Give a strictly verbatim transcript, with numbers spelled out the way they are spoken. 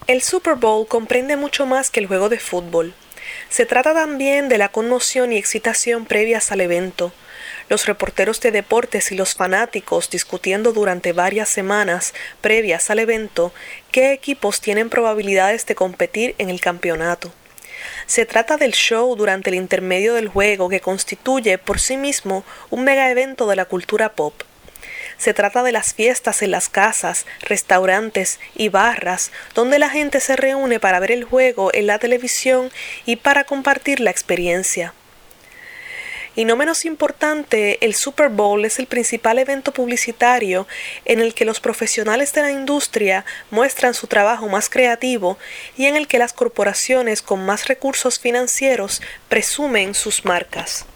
El Super Bowl comprende mucho más que el juego de fútbol. Se trata también de la conmoción y excitación previas al evento, los reporteros de deportes y los fanáticos discutiendo durante varias semanas previas al evento qué equipos tienen probabilidades de competir en el campeonato. Se trata del show durante el intermedio del juego que constituye por sí mismo un mega evento de la cultura pop. Se trata de las fiestas en las casas, restaurantes y barras donde la gente se reúne para ver el juego en la televisión y para compartir la experiencia. Y no menos importante, el Super Bowl es el principal evento publicitario en el que los profesionales de la industria muestran su trabajo más creativo y en el que las corporaciones con más recursos financieros presumen sus marcas.